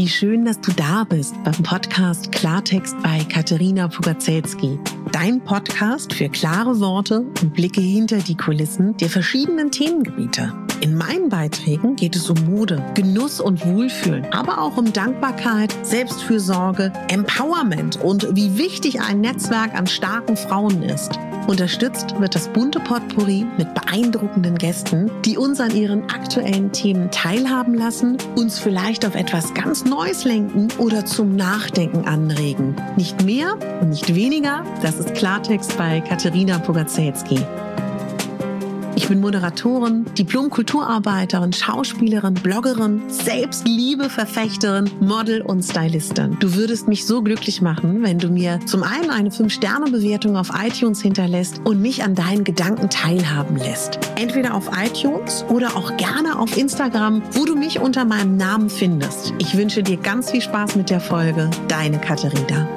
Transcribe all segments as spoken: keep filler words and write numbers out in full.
Wie schön, dass du da bist beim Podcast Klartext bei Katerina Pugacelski. Dein Podcast für klare Worte und Blicke hinter die Kulissen der verschiedenen Themengebiete. In meinen Beiträgen geht es um Mode, Genuss und Wohlfühlen, aber auch um Dankbarkeit, Selbstfürsorge, Empowerment und wie wichtig ein Netzwerk an starken Frauen ist. Unterstützt wird das bunte Potpourri mit beeindruckenden Gästen, die uns an ihren aktuellen Themen teilhaben lassen, uns vielleicht auf etwas ganz Neues lenken oder zum Nachdenken anregen. Nicht mehr und nicht weniger, das ist Klartext bei Katerina Pugacelski. Ich bin Moderatorin, Diplom-Kulturarbeiterin, Schauspielerin, Bloggerin, Selbstliebe-Verfechterin, Model und Stylistin. Du würdest mich so glücklich machen, wenn du mir zum einen eine fünf Sterne Bewertung auf iTunes hinterlässt und mich an deinen Gedanken teilhaben lässt. Entweder auf iTunes oder auch gerne auf Instagram, wo du mich unter meinem Namen findest. Ich wünsche dir ganz viel Spaß mit der Folge. Deine Katerina.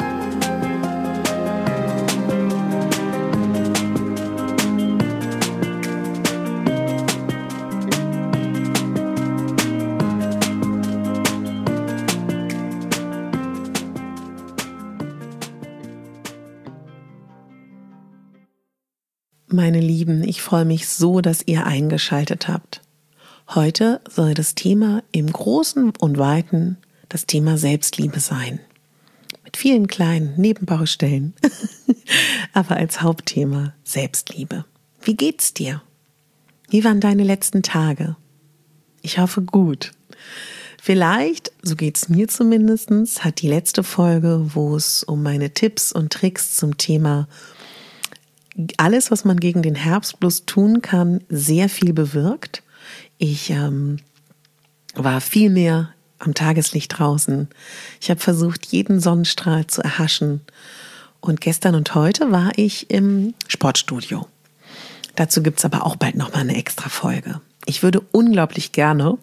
Meine Lieben, ich freue mich so, dass ihr eingeschaltet habt. Heute soll das Thema im Großen und Weiten das Thema Selbstliebe sein. Mit vielen kleinen Nebenbaustellen, aber als Hauptthema Selbstliebe. Wie geht's dir? Wie waren deine letzten Tage? Ich hoffe gut. Vielleicht, so geht's mir zumindest, hat die letzte Folge, wo es um meine Tipps und Tricks zum Thema alles, was man gegen den Herbstblues tun kann, sehr viel bewirkt. Ich ähm, war viel mehr am Tageslicht draußen. Ich habe versucht, jeden Sonnenstrahl zu erhaschen. Und gestern und heute war ich im Sportstudio. Dazu gibt es aber auch bald nochmal eine extra Folge. Ich würde unglaublich gerne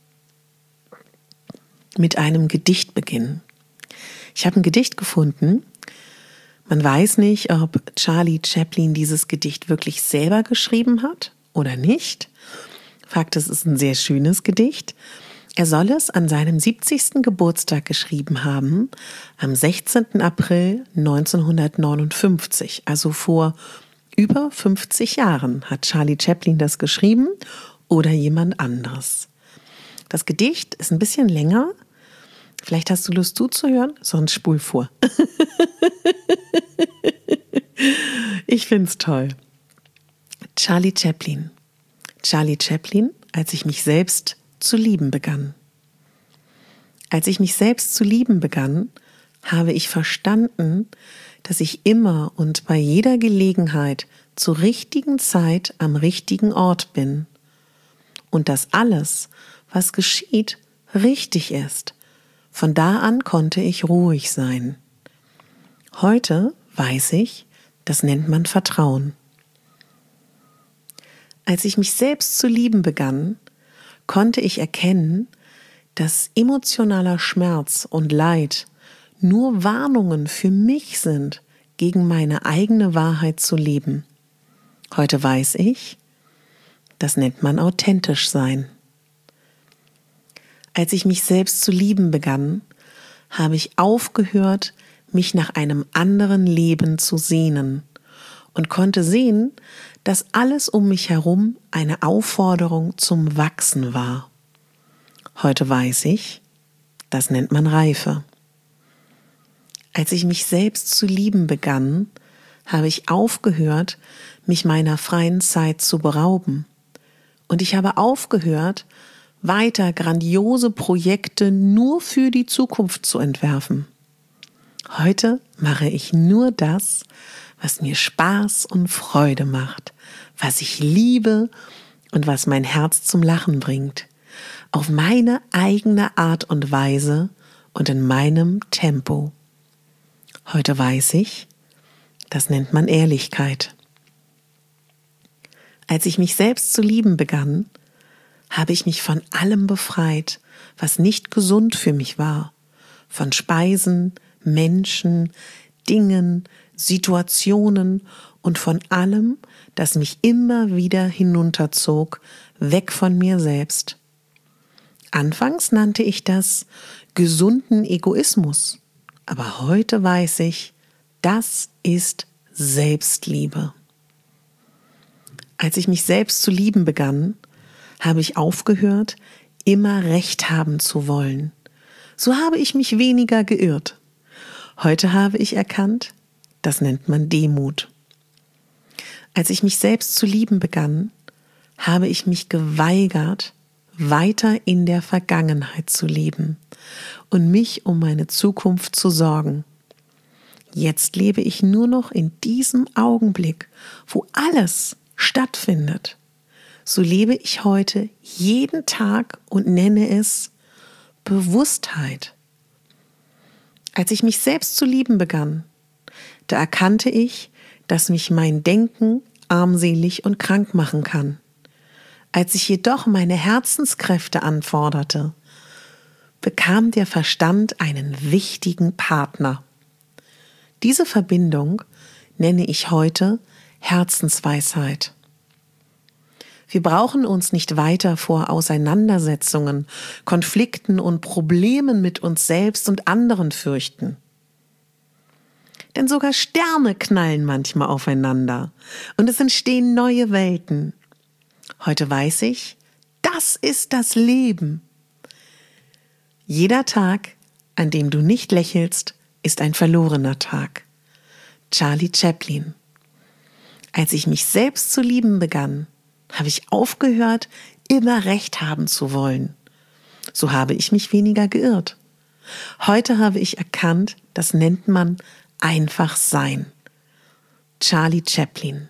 mit einem Gedicht beginnen. Ich habe ein Gedicht gefunden. Man weiß nicht, ob Charlie Chaplin dieses Gedicht wirklich selber geschrieben hat oder nicht. Fakt ist, es ist ein sehr schönes Gedicht. Er soll es an seinem siebzigsten Geburtstag geschrieben haben, am sechzehnten April neunzehnhundertneunundfünfzig. Also vor über fünfzig Jahren hat Charlie Chaplin das geschrieben oder jemand anderes. Das Gedicht ist ein bisschen länger. Vielleicht hast du Lust zuzuhören, sonst spul vor. Ich find's toll. Charlie Chaplin. Charlie Chaplin, als ich mich selbst zu lieben begann. Als ich mich selbst zu lieben begann, habe ich verstanden, dass ich immer und bei jeder Gelegenheit zur richtigen Zeit am richtigen Ort bin. Und dass alles, was geschieht, richtig ist. Von da an konnte ich ruhig sein. Heute weiß ich, das nennt man Vertrauen. Als ich mich selbst zu lieben begann, konnte ich erkennen, dass emotionaler Schmerz und Leid nur Warnungen für mich sind, gegen meine eigene Wahrheit zu leben. Heute weiß ich, das nennt man authentisch sein. Als ich mich selbst zu lieben begann, habe ich aufgehört, mich nach einem anderen Leben zu sehnen und konnte sehen, dass alles um mich herum eine Aufforderung zum Wachsen war. Heute weiß ich, das nennt man Reife. Als ich mich selbst zu lieben begann, habe ich aufgehört, mich meiner freien Zeit zu berauben. Und ich habe aufgehört, weiter grandiose Projekte nur für die Zukunft zu entwerfen. Heute mache ich nur das, was mir Spaß und Freude macht, was ich liebe und was mein Herz zum Lachen bringt, auf meine eigene Art und Weise und in meinem Tempo. Heute weiß ich, das nennt man Ehrlichkeit. Als ich mich selbst zu lieben begann, habe ich mich von allem befreit, was nicht gesund für mich war, von Speisen, Menschen, Dingen, Situationen und von allem, das mich immer wieder hinunterzog, weg von mir selbst. Anfangs nannte ich das gesunden Egoismus. Aber heute weiß ich, das ist Selbstliebe. Als ich mich selbst zu lieben begann, habe ich aufgehört, immer Recht haben zu wollen. So habe ich mich weniger geirrt. Heute habe ich erkannt, das nennt man Demut. Als ich mich selbst zu lieben begann, habe ich mich geweigert, weiter in der Vergangenheit zu leben und mich um meine Zukunft zu sorgen. Jetzt lebe ich nur noch in diesem Augenblick, wo alles stattfindet. So lebe ich heute jeden Tag und nenne es Bewusstheit. Als ich mich selbst zu lieben begann, da erkannte ich, dass mich mein Denken armselig und krank machen kann. Als ich jedoch meine Herzenskräfte anforderte, bekam der Verstand einen wichtigen Partner. Diese Verbindung nenne ich heute Herzensweisheit. Wir brauchen uns nicht weiter vor Auseinandersetzungen, Konflikten und Problemen mit uns selbst und anderen fürchten. Denn sogar Sterne knallen manchmal aufeinander und es entstehen neue Welten. Heute weiß ich, das ist das Leben. Jeder Tag, an dem du nicht lächelst, ist ein verlorener Tag. Charlie Chaplin. Als ich mich selbst zu lieben begann, habe ich aufgehört, immer Recht haben zu wollen. So habe ich mich weniger geirrt. Heute habe ich erkannt, das nennt man einfach sein. Charlie Chaplin.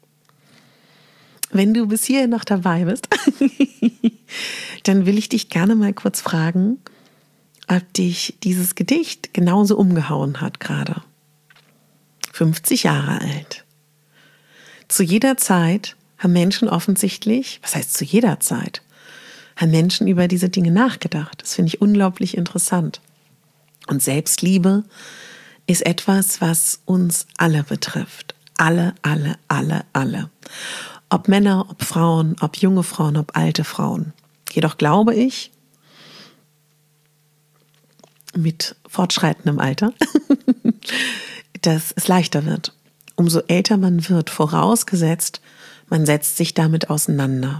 Wenn du bis hierhin noch dabei bist, dann will ich dich gerne mal kurz fragen, ob dich dieses Gedicht genauso umgehauen hat gerade. fünfzig Jahre alt. Zu jeder Zeit haben Menschen offensichtlich, was heißt zu jeder Zeit, haben Menschen über diese Dinge nachgedacht. Das finde ich unglaublich interessant. Und Selbstliebe ist etwas, was uns alle betrifft. Alle, alle, alle, alle. Ob Männer, ob Frauen, ob junge Frauen, ob alte Frauen. Jedoch glaube ich, mit fortschreitendem Alter, dass es leichter wird. Umso älter man wird, vorausgesetzt, man setzt sich damit auseinander.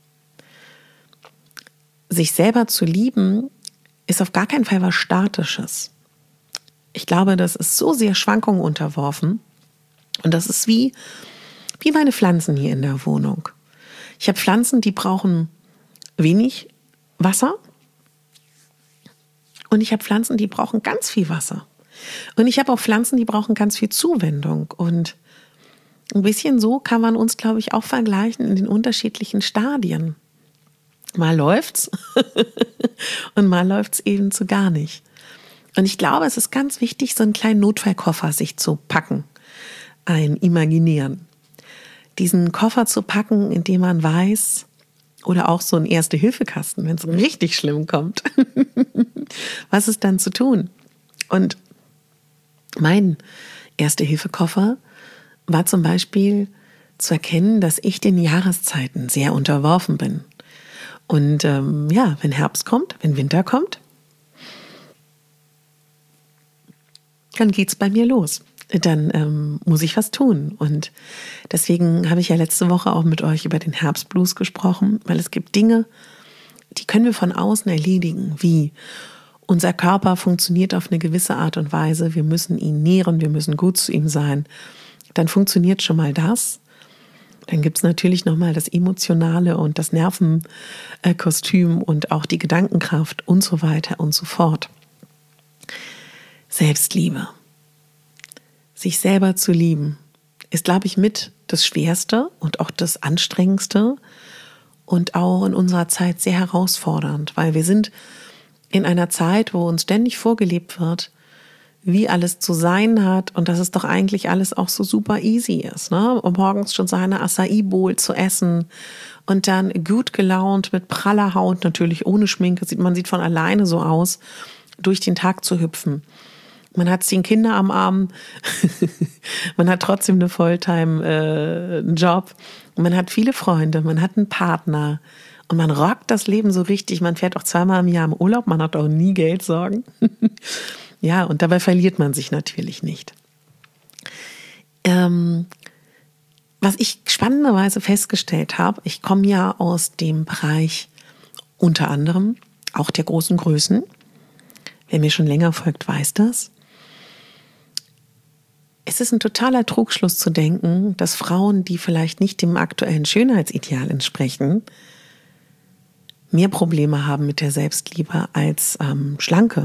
Sich selber zu lieben, ist auf gar keinen Fall was Statisches. Ich glaube, das ist so sehr Schwankungen unterworfen. Und das ist wie, wie meine Pflanzen hier in der Wohnung. Ich habe Pflanzen, die brauchen wenig Wasser. Und ich habe Pflanzen, die brauchen ganz viel Wasser. Und ich habe auch Pflanzen, die brauchen ganz viel Zuwendung. Und ein bisschen so kann man uns, glaube ich, auch vergleichen in den unterschiedlichen Stadien. Mal läuft's und mal läuft's eben zu gar nicht. Und ich glaube, es ist ganz wichtig, so einen kleinen Notfallkoffer sich zu packen, einen imaginären. Diesen Koffer zu packen, in dem man weiß, oder auch so einen Erste-Hilfe-Kasten, wenn es richtig schlimm kommt. Was ist dann zu tun? Und mein Erste-Hilfe-Koffer war zum Beispiel zu erkennen, dass ich den Jahreszeiten sehr unterworfen bin. Und ähm, ja, wenn Herbst kommt, wenn Winter kommt, dann geht's bei mir los. Dann ähm, muss ich was tun. Und deswegen habe ich ja letzte Woche auch mit euch über den Herbstblues gesprochen, weil es gibt Dinge, die können wir von außen erledigen, wie unser Körper funktioniert auf eine gewisse Art und Weise, wir müssen ihn nähren, wir müssen gut zu ihm sein. Dann funktioniert schon mal das. Dann gibt es natürlich nochmal das Emotionale und das Nervenkostüm und auch die Gedankenkraft und so weiter und so fort. Selbstliebe. Sich selber zu lieben, ist, glaube ich, mit das Schwerste und auch das Anstrengendste und auch in unserer Zeit sehr herausfordernd, weil wir sind in einer Zeit, wo uns ständig vorgelebt wird, wie alles zu sein hat und dass es doch eigentlich alles auch so super easy ist, ne? Um morgens schon seine Acai Bowl zu essen und dann gut gelaunt mit praller Haut, natürlich ohne Schminke, sieht man sieht von alleine so aus, durch den Tag zu hüpfen. Man hat zehn Kinder am Arm, man hat trotzdem eine Volltime-Job, äh, man hat viele Freunde, man hat einen Partner Und man rockt das Leben so richtig. Man fährt auch zweimal im Jahr im Urlaub. Man hat auch nie Geldsorgen. Ja, und dabei verliert man sich natürlich nicht. Ähm, was ich spannenderweise festgestellt habe, ich komme ja aus dem Bereich unter anderem auch der großen Größen. Wer mir schon länger folgt, weiß das. Es ist ein totaler Trugschluss zu denken, dass Frauen, die vielleicht nicht dem aktuellen Schönheitsideal entsprechen, mehr Probleme haben mit der Selbstliebe als ähm, schlanke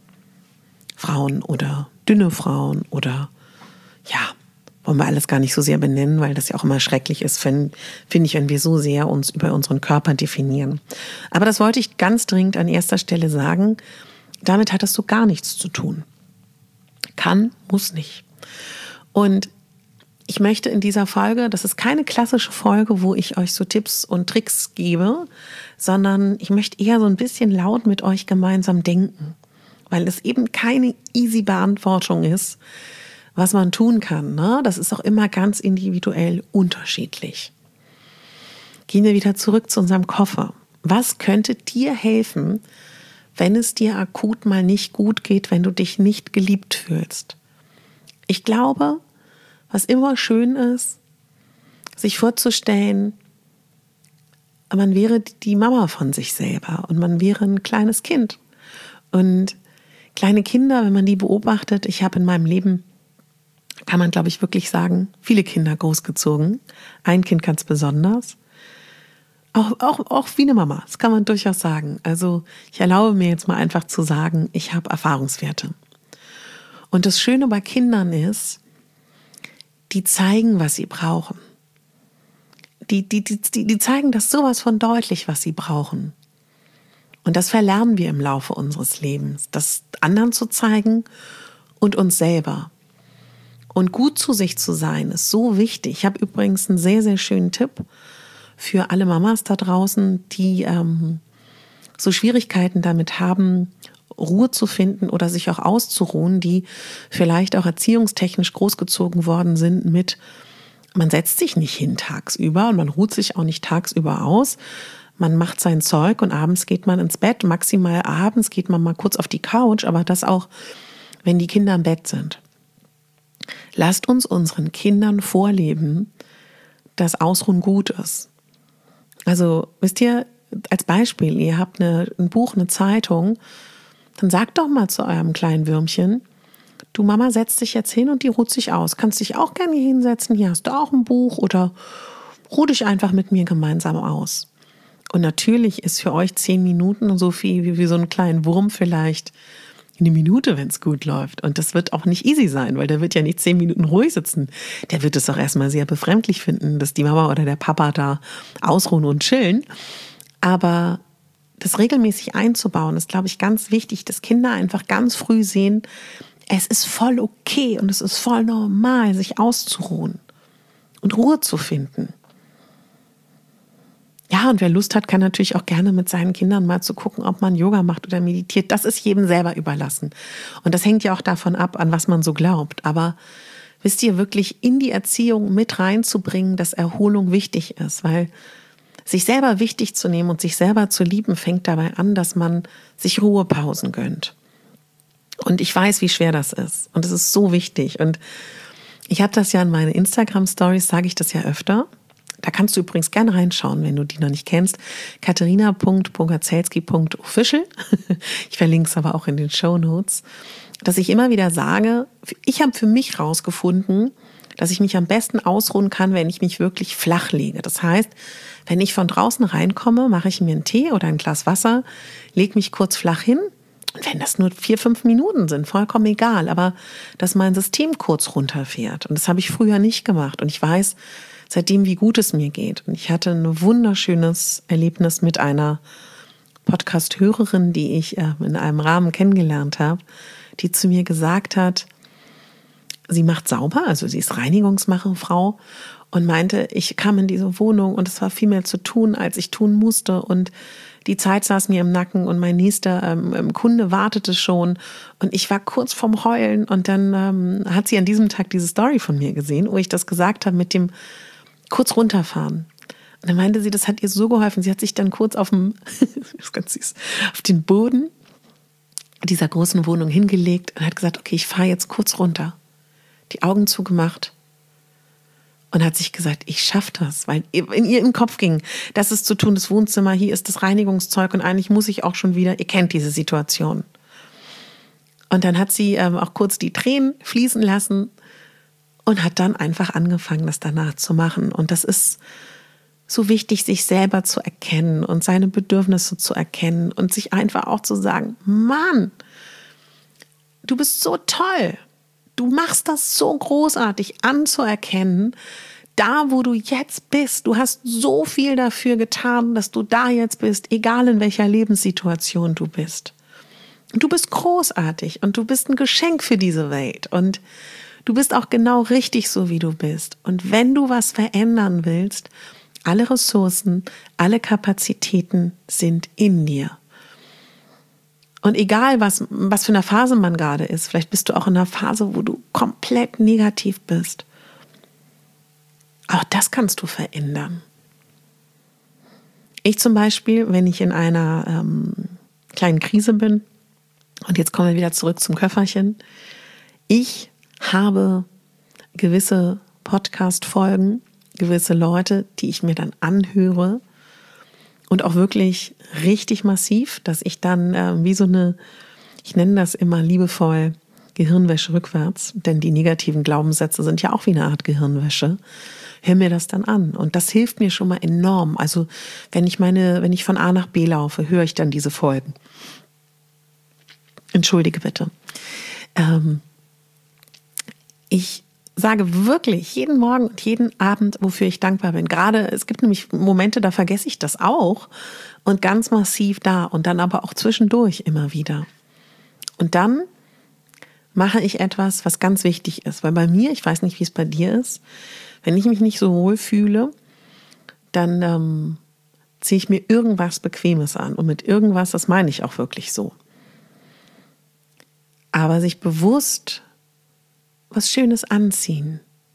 Frauen oder dünne Frauen oder, ja, wollen wir alles gar nicht so sehr benennen, weil das ja auch immer schrecklich ist, finde ich, wenn wir so sehr uns über unseren Körper definieren. Aber das wollte ich ganz dringend an erster Stelle sagen. Damit hat das so gar nichts zu tun. Kann, muss nicht. Und ich möchte in dieser Folge, das ist keine klassische Folge, wo ich euch so Tipps und Tricks gebe, sondern ich möchte eher so ein bisschen laut mit euch gemeinsam denken, weil es eben keine easy Beantwortung ist, was man tun kann. Ne? Das ist auch immer ganz individuell unterschiedlich. Gehen wir wieder zurück zu unserem Koffer. Was könnte dir helfen, wenn es dir akut mal nicht gut geht, wenn du dich nicht geliebt fühlst? Ich glaube, was immer schön ist, sich vorzustellen, man wäre die Mama von sich selber und man wäre ein kleines Kind. Und kleine Kinder, wenn man die beobachtet, ich habe in meinem Leben, kann man glaube ich wirklich sagen, viele Kinder großgezogen. Ein Kind ganz besonders. Auch, auch, auch wie eine Mama, das kann man durchaus sagen. Also ich erlaube mir jetzt mal einfach zu sagen, ich habe Erfahrungswerte. Und das Schöne bei Kindern ist, die zeigen, was sie brauchen. Die, die, die, die zeigen das sowas von deutlich, was sie brauchen. Und das verlernen wir im Laufe unseres Lebens, das anderen zu zeigen und uns selber. Und gut zu sich zu sein, ist so wichtig. Ich habe übrigens einen sehr, sehr schönen Tipp für alle Mamas da draußen, die ähm, so Schwierigkeiten damit haben, Ruhe zu finden oder sich auch auszuruhen, die vielleicht auch erziehungstechnisch großgezogen worden sind mit, man setzt sich nicht hin tagsüber und man ruht sich auch nicht tagsüber aus. Man macht sein Zeug und abends geht man ins Bett. Maximal abends geht man mal kurz auf die Couch, aber das auch, wenn die Kinder im Bett sind. Lasst uns unseren Kindern vorleben, dass Ausruhen gut ist. Also, wisst ihr, als Beispiel, ihr habt eine, ein Buch, eine Zeitung, dann sagt doch mal zu eurem kleinen Würmchen, du Mama setzt dich jetzt hin und die ruht sich aus. Kannst dich auch gerne hier hinsetzen, hier hast du auch ein Buch oder ruh dich einfach mit mir gemeinsam aus. Und natürlich ist für euch zehn Minuten so viel wie, wie so ein kleinen Wurm vielleicht eine Minute, wenn es gut läuft. Und das wird auch nicht easy sein, weil der wird ja nicht zehn Minuten ruhig sitzen. Der wird es auch erstmal sehr befremdlich finden, dass die Mama oder der Papa da ausruhen und chillen. Aber das regelmäßig einzubauen, ist, glaube ich, ganz wichtig, dass Kinder einfach ganz früh sehen, es ist voll okay und es ist voll normal, sich auszuruhen und Ruhe zu finden. Ja, und wer Lust hat, kann natürlich auch gerne mit seinen Kindern mal zu gucken, ob man Yoga macht oder meditiert. Das ist jedem selber überlassen. Und das hängt ja auch davon ab, an was man so glaubt. Aber wisst ihr, wirklich in die Erziehung mit reinzubringen, dass Erholung wichtig ist, weil sich selber wichtig zu nehmen und sich selber zu lieben, fängt dabei an, dass man sich Ruhepausen gönnt. Und ich weiß, wie schwer das ist. Und es ist so wichtig. Und ich habe das ja in meine Instagram-Stories, sage ich das ja öfter. Da kannst du übrigens gerne reinschauen, wenn du die noch nicht kennst. katharina punkt bogazelski punkt official. Ich verlinke es aber auch in den Shownotes. Dass ich immer wieder sage, ich habe für mich rausgefunden, dass ich mich am besten ausruhen kann, wenn ich mich wirklich flach lege. Das heißt, wenn ich von draußen reinkomme, mache ich mir einen Tee oder ein Glas Wasser, lege mich kurz flach hin. Und wenn das nur vier, fünf Minuten sind, vollkommen egal. Aber dass mein System kurz runterfährt. Und das habe ich früher nicht gemacht. Und ich weiß seitdem, wie gut es mir geht. Und ich hatte ein wunderschönes Erlebnis mit einer Podcast-Hörerin, die ich in einem Rahmen kennengelernt habe, die zu mir gesagt hat, sie macht sauber, also sie ist Reinigungsmacherfrau und meinte, ich kam in diese Wohnung und es war viel mehr zu tun, als ich tun musste und die Zeit saß mir im Nacken und mein nächster ähm, Kunde wartete schon und ich war kurz vorm Heulen und dann ähm, hat sie an diesem Tag diese Story von mir gesehen, wo ich das gesagt habe mit dem kurz runterfahren. Und dann meinte sie, das hat ihr so geholfen. Sie hat sich dann kurz auf dem, das ist ganz süß, auf den Boden dieser großen Wohnung hingelegt und hat gesagt, okay, ich fahre jetzt kurz runter. Die Augen zugemacht und hat sich gesagt, ich schaffe das, weil in ihr im Kopf ging, das ist zu tun, das Wohnzimmer, hier ist das Reinigungszeug und eigentlich muss ich auch schon wieder, ihr kennt diese Situation. Und dann hat sie ähm, auch kurz die Tränen fließen lassen und hat dann einfach angefangen, das danach zu machen. Und das ist so wichtig, sich selber zu erkennen und seine Bedürfnisse zu erkennen und sich einfach auch zu sagen, Mann, du bist so toll. Du machst das so großartig anzuerkennen, da wo du jetzt bist. Du hast so viel dafür getan, dass du da jetzt bist, egal in welcher Lebenssituation du bist. Du bist großartig und du bist ein Geschenk für diese Welt und du bist auch genau richtig so, wie du bist. Und wenn du was verändern willst, alle Ressourcen, alle Kapazitäten sind in dir. Und egal, was, was für eine Phase man gerade ist, vielleicht bist du auch in einer Phase, wo du komplett negativ bist. Auch das kannst du verändern. Ich zum Beispiel, wenn ich in einer ähm, kleinen Krise bin, und jetzt kommen wir wieder zurück zum Köfferchen, ich habe gewisse Podcast-Folgen, gewisse Leute, die ich mir dann anhöre und auch wirklich richtig massiv, dass ich dann äh, wie so eine, ich nenne das immer liebevoll, Gehirnwäsche rückwärts, denn die negativen Glaubenssätze sind ja auch wie eine Art Gehirnwäsche. Hör mir das dann an und das hilft mir schon mal enorm. Also wenn ich meine, wenn ich von A nach B laufe, höre ich dann diese Folgen. Entschuldige bitte. Ähm, ich sage wirklich jeden Morgen und jeden Abend, wofür ich dankbar bin. Gerade, es gibt nämlich Momente, da vergesse ich das auch und ganz massiv da und dann aber auch zwischendurch immer wieder. Und dann mache ich etwas, was ganz wichtig ist, weil bei mir, ich weiß nicht, wie es bei dir ist, wenn ich mich nicht so wohl fühle, dann ähm, ziehe ich mir irgendwas Bequemes an und mit irgendwas, das meine ich auch wirklich so. Aber sich bewusst was Schönes anziehen,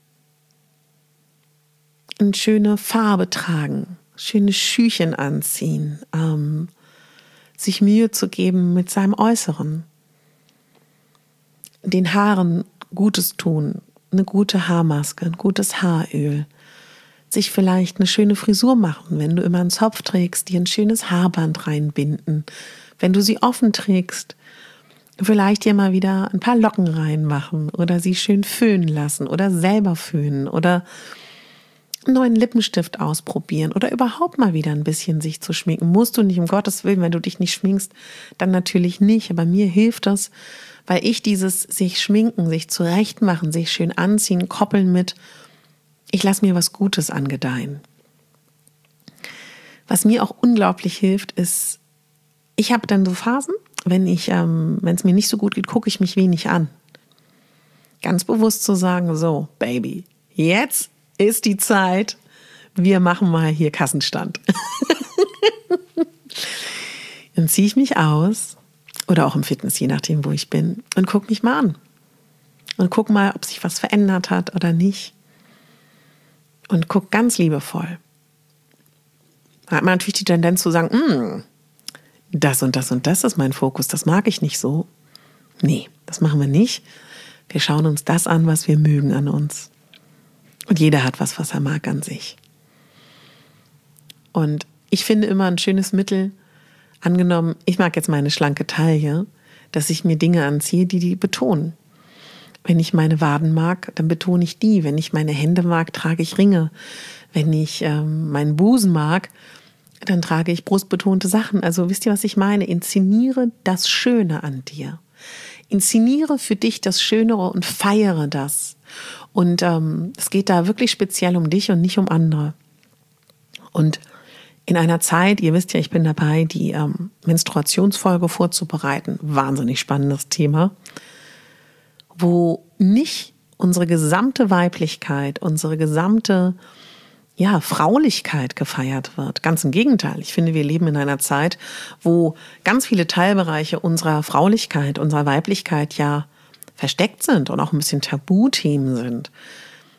eine schöne Farbe tragen, schöne Schüchen anziehen, ähm, sich Mühe zu geben mit seinem Äußeren, den Haaren Gutes tun, eine gute Haarmaske, ein gutes Haaröl, sich vielleicht eine schöne Frisur machen, wenn du immer einen Zopf trägst, dir ein schönes Haarband reinbinden, wenn du sie offen trägst, vielleicht dir mal wieder ein paar Locken reinmachen oder sie schön föhnen lassen oder selber föhnen oder einen neuen Lippenstift ausprobieren oder überhaupt mal wieder ein bisschen sich zu schminken. Musst du nicht, um Gottes Willen, wenn du dich nicht schminkst, dann natürlich nicht. Aber mir hilft das, weil ich dieses sich schminken, sich zurechtmachen, sich schön anziehen, koppeln mit, ich lasse mir was Gutes angedeihen. Was mir auch unglaublich hilft, ist, ich habe dann so Phasen, wenn ich, ähm, wenn es mir nicht so gut geht, gucke ich mich wenig an. Ganz bewusst zu sagen, so, Baby, jetzt ist die Zeit, wir machen mal hier Kassenstand. Dann ziehe ich mich aus, oder auch im Fitness, je nachdem, wo ich bin, und gucke mich mal an. Und guck mal, ob sich was verändert hat oder nicht. Und guck ganz liebevoll. Da hat man natürlich die Tendenz zu sagen, mm, das und das und das ist mein Fokus, das mag ich nicht so. Nee, das machen wir nicht. Wir schauen uns das an, was wir mögen an uns. Und jeder hat was, was er mag an sich. Und ich finde immer ein schönes Mittel, angenommen, ich mag jetzt meine schlanke Taille, dass ich mir Dinge anziehe, die die betonen. Wenn ich meine Waden mag, dann betone ich die. Wenn ich meine Hände mag, trage ich Ringe. Wenn ich ähm, meinen Busen mag, dann trage ich brustbetonte Sachen. Also wisst ihr, was ich meine? Inszeniere das Schöne an dir. Inszeniere für dich das Schönere und feiere das. Und ähm, es geht da wirklich speziell um dich und nicht um andere. Und in einer Zeit, ihr wisst ja, ich bin dabei, die ähm, Menstruationsfolge vorzubereiten. Wahnsinnig spannendes Thema. Wo nicht unsere gesamte Weiblichkeit, unsere gesamte ja, Fraulichkeit gefeiert wird. Ganz im Gegenteil. Ich finde, wir leben in einer Zeit, wo ganz viele Teilbereiche unserer Fraulichkeit, unserer Weiblichkeit ja versteckt sind und auch ein bisschen Tabuthemen sind.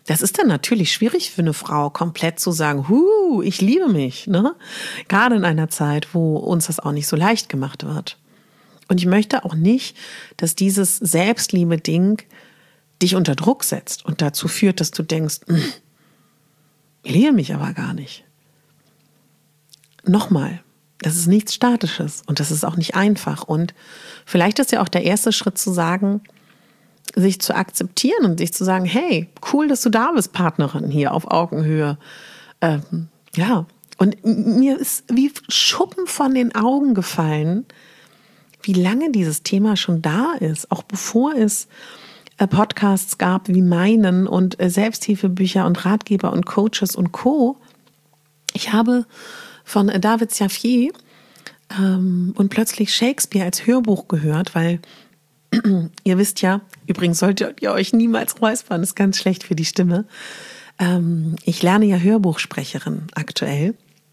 Das ist dann natürlich schwierig für eine Frau, komplett zu sagen, hu, ich liebe mich, ne? Gerade in einer Zeit, wo uns das auch nicht so leicht gemacht wird. Und ich möchte auch nicht, dass dieses Selbstliebe-Ding dich unter Druck setzt und dazu führt, dass du denkst, ich liebe mich aber gar nicht. Nochmal, das ist nichts Statisches und das ist auch nicht einfach. Und vielleicht ist ja auch der erste Schritt zu sagen, sich zu akzeptieren und sich zu sagen, hey, cool, dass du da bist, Partnerin hier auf Augenhöhe. Ähm, ja, und mir ist wie Schuppen von den Augen gefallen, wie lange dieses Thema schon da ist, auch bevor es äh, Podcasts gab wie meinen und äh, Selbsthilfebücher und Ratgeber und Coaches und Co. Ich habe von äh, David Saffier ähm, und plötzlich Shakespeare als Hörbuch gehört, weil ihr wisst ja, übrigens solltet ihr euch niemals räuspern, das ist ganz schlecht für die Stimme. Ähm, ich lerne ja Hörbuchsprecherin aktuell.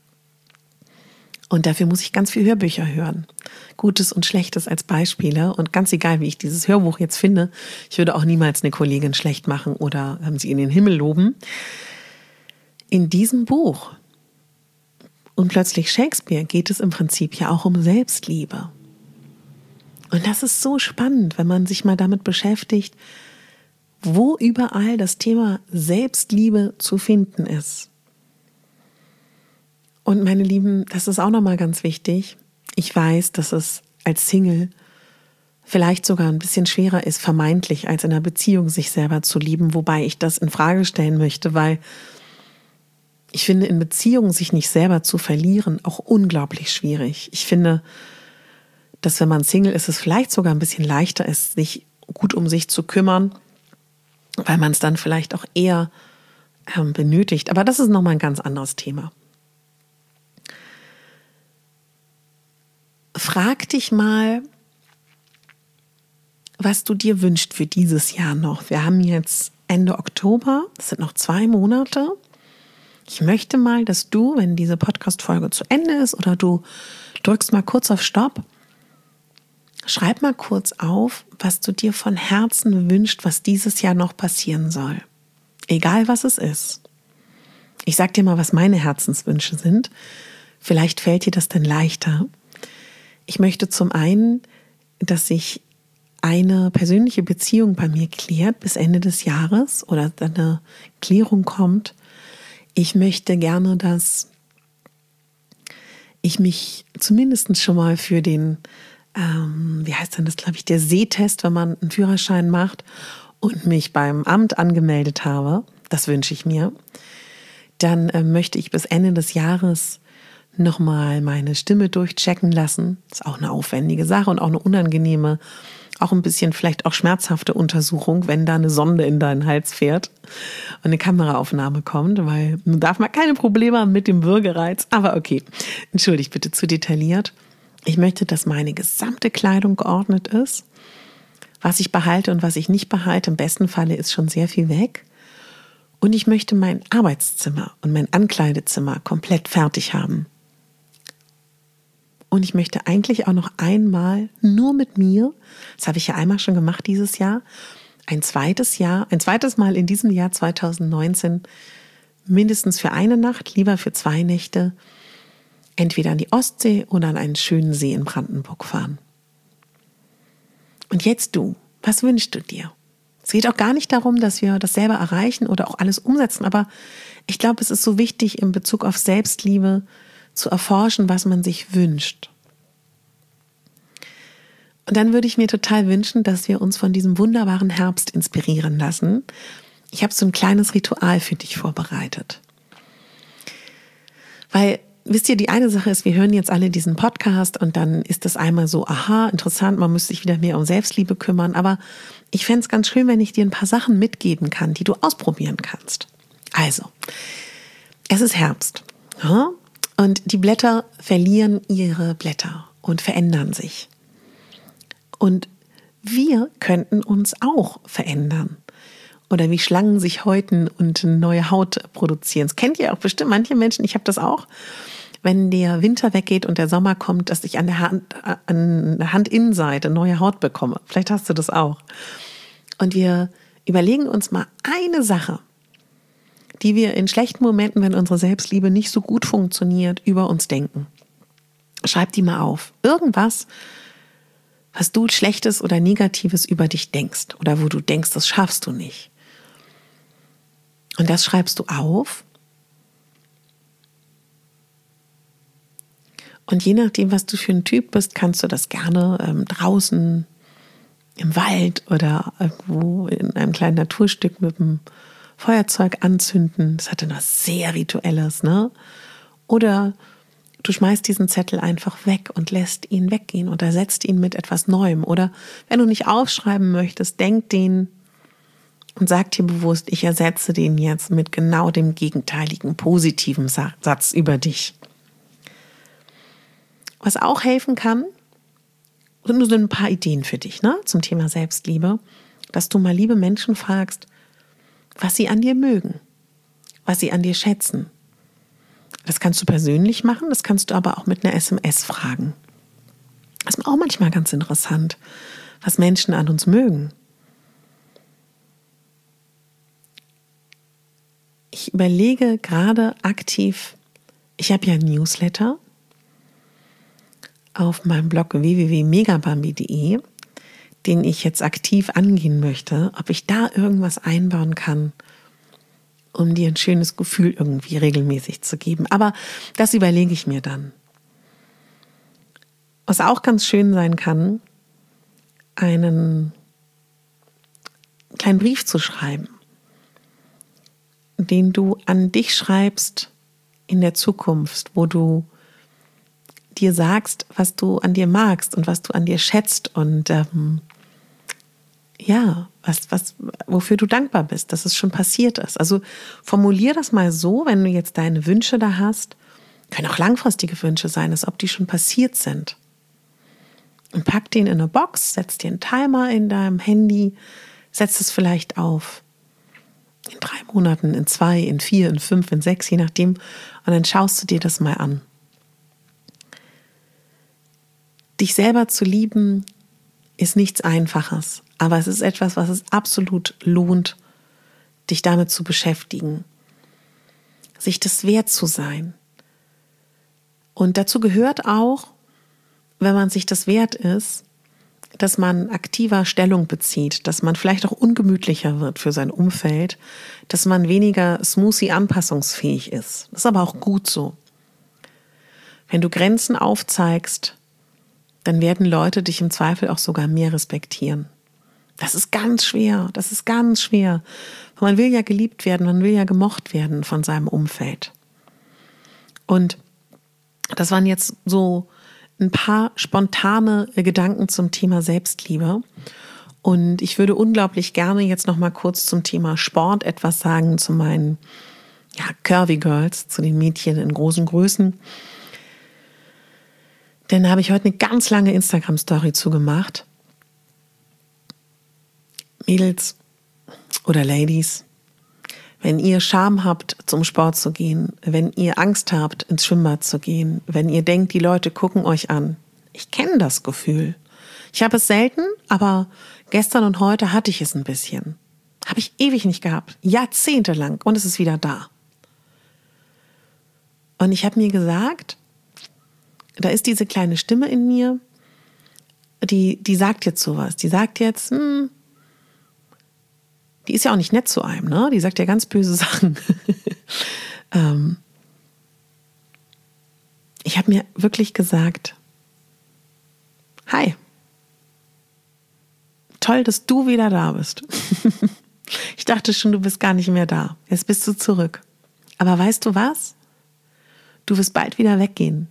Und dafür muss ich ganz viel Hörbücher hören. Gutes und Schlechtes als Beispiele. Und ganz egal, wie ich dieses Hörbuch jetzt finde, ich würde auch niemals eine Kollegin schlecht machen oder ähm, sie in den Himmel loben. In diesem Buch und plötzlich Shakespeare geht es im Prinzip ja auch um Selbstliebe. Und das ist so spannend, wenn man sich mal damit beschäftigt, wo überall das Thema Selbstliebe zu finden ist. Und meine Lieben, das ist auch nochmal ganz wichtig. Ich weiß, dass es als Single vielleicht sogar ein bisschen schwerer ist, vermeintlich, als in einer Beziehung sich selber zu lieben, wobei ich das in Frage stellen möchte, weil ich finde, in Beziehungen sich nicht selber zu verlieren auch unglaublich schwierig. Ich finde, dass wenn man Single ist, es vielleicht sogar ein bisschen leichter ist, sich gut um sich zu kümmern, weil man es dann vielleicht auch eher ähm, benötigt. Aber das ist nochmal ein ganz anderes Thema. Frag dich mal, was du dir wünschst für dieses Jahr noch. Wir haben jetzt Ende Oktober, das sind noch zwei Monate. Ich möchte mal, dass du, wenn diese Podcast-Folge zu Ende ist oder du drückst mal kurz auf Stopp, schreib mal kurz auf, was du dir von Herzen wünschst, was dieses Jahr noch passieren soll. Egal, was es ist. Ich sag dir mal, was meine Herzenswünsche sind. Vielleicht fällt dir das dann leichter. Ich möchte zum einen, dass sich eine persönliche Beziehung bei mir klärt bis Ende des Jahres oder dann eine Klärung kommt. Ich möchte gerne, dass ich mich zumindest schon mal für den Ähm, wie heißt denn das, glaube ich, der Sehtest, wenn man einen Führerschein macht und mich beim Amt angemeldet habe, das wünsche ich mir, dann äh, möchte ich bis Ende des Jahres nochmal meine Stimme durchchecken lassen. Das ist auch eine aufwendige Sache und auch eine unangenehme, auch ein bisschen vielleicht auch schmerzhafte Untersuchung, wenn da eine Sonde in deinen Hals fährt und eine Kameraaufnahme kommt, weil nun darf man keine Probleme haben mit dem Würgereiz, aber okay, entschuldigt bitte zu detailliert. Ich möchte, dass meine gesamte Kleidung geordnet ist. Was ich behalte und was ich nicht behalte, im besten Falle ist schon sehr viel weg. Und ich möchte mein Arbeitszimmer und mein Ankleidezimmer komplett fertig haben. Und ich möchte eigentlich auch noch einmal nur mit mir, das habe ich ja einmal schon gemacht dieses Jahr, ein zweites Jahr, ein zweites Mal in diesem Jahr zwanzig neunzehn, mindestens für eine Nacht, lieber für zwei Nächte, entweder an die Ostsee oder an einen schönen See in Brandenburg fahren. Und jetzt du, was wünschst du dir? Es geht auch gar nicht darum, dass wir das selber erreichen oder auch alles umsetzen, aber ich glaube, es ist so wichtig, in Bezug auf Selbstliebe zu erforschen, was man sich wünscht. Und dann würde ich mir total wünschen, dass wir uns von diesem wunderbaren Herbst inspirieren lassen. Ich habe so ein kleines Ritual für dich vorbereitet. Weil wisst ihr, die eine Sache ist, wir hören jetzt alle diesen Podcast und dann ist das einmal so, aha, interessant, man müsste sich wieder mehr um Selbstliebe kümmern, aber ich fände es ganz schön, wenn ich dir ein paar Sachen mitgeben kann, die du ausprobieren kannst. Also, es ist Herbst, ja? Und die Blätter verlieren ihre Blätter und verändern sich. Und wir könnten uns auch verändern. Oder wie Schlangen sich häuten und eine neue Haut produzieren. Das kennt ihr auch bestimmt, manche Menschen, ich habe das auch. Wenn der Winter weggeht und der Sommer kommt, dass ich an der Hand, an der Handinnenseite neue Haut bekomme. Vielleicht hast du das auch. Und wir überlegen uns mal eine Sache, die wir in schlechten Momenten, wenn unsere Selbstliebe nicht so gut funktioniert, über uns denken. Schreib die mal auf. Irgendwas, was du Schlechtes oder Negatives über dich denkst oder wo du denkst, das schaffst du nicht. Und das schreibst du auf. Und je nachdem, was du für ein Typ bist, kannst du das gerne ähm, draußen im Wald oder irgendwo in einem kleinen Naturstück mit dem Feuerzeug anzünden. Das hat dann was sehr Rituelles, ne? Oder du schmeißt diesen Zettel einfach weg und lässt ihn weggehen oder ersetzt ihn mit etwas Neuem. Oder wenn du nicht aufschreiben möchtest, denk den und sag dir bewusst, ich ersetze den jetzt mit genau dem gegenteiligen, positiven Satz über dich. Was auch helfen kann, sind nur so ein paar Ideen für dich, ne, zum Thema Selbstliebe, dass du mal liebe Menschen fragst, was sie an dir mögen, was sie an dir schätzen. Das kannst du persönlich machen, das kannst du aber auch mit einer S M S fragen. Das ist auch manchmal ganz interessant, was Menschen an uns mögen. Ich überlege gerade aktiv, ich habe ja ein Newsletter auf meinem Blog w w w punkt megabambi punkt de, den ich jetzt aktiv angehen möchte, ob ich da irgendwas einbauen kann, um dir ein schönes Gefühl irgendwie regelmäßig zu geben. Aber das überlege ich mir dann. Was auch ganz schön sein kann, einen kleinen Brief zu schreiben, den du an dich schreibst in der Zukunft, wo du dir sagst, was du an dir magst und was du an dir schätzt und ähm, ja, was, was, wofür du dankbar bist, dass es schon passiert ist. Also formulier das mal so, wenn du jetzt deine Wünsche da hast, können auch langfristige Wünsche sein, als ob die schon passiert sind. Und pack den in eine Box, setz dir einen Timer in deinem Handy, setz es vielleicht auf in drei Monaten, in zwei, in vier, in fünf, in sechs, je nachdem. Und dann schaust du dir das mal an. Dich selber zu lieben ist nichts Einfaches, aber es ist etwas, was es absolut lohnt, dich damit zu beschäftigen, sich das wert zu sein. Und dazu gehört auch, wenn man sich das wert ist, dass man aktiver Stellung bezieht, dass man vielleicht auch ungemütlicher wird für sein Umfeld, dass man weniger smoothie anpassungsfähig ist. Das ist aber auch gut so. Wenn du Grenzen aufzeigst, dann werden Leute dich im Zweifel auch sogar mehr respektieren. Das ist ganz schwer, das ist ganz schwer. Man will ja geliebt werden, man will ja gemocht werden von seinem Umfeld. Und das waren jetzt so ein paar spontane Gedanken zum Thema Selbstliebe. Und ich würde unglaublich gerne jetzt noch mal kurz zum Thema Sport etwas sagen, zu meinen ja, Curvy Girls, zu den Mädchen in großen Größen. Denn da habe ich heute eine ganz lange Instagram-Story zugemacht. Mädels oder Ladies, wenn ihr Scham habt, zum Sport zu gehen, wenn ihr Angst habt, ins Schwimmbad zu gehen, wenn ihr denkt, die Leute gucken euch an. Ich kenne das Gefühl. Ich habe es selten, aber gestern und heute hatte ich es ein bisschen. Habe ich ewig nicht gehabt, jahrzehntelang, und es ist wieder da. Und ich habe mir gesagt, da ist diese kleine Stimme in mir, die, die sagt jetzt sowas. Die sagt jetzt, hm, die ist ja auch nicht nett zu einem, ne? Die sagt ja ganz böse Sachen. ähm, ich habe mir wirklich gesagt, hi, toll, dass du wieder da bist. Ich dachte schon, du bist gar nicht mehr da. Jetzt bist du zurück. Aber weißt du was? Du wirst bald wieder weggehen.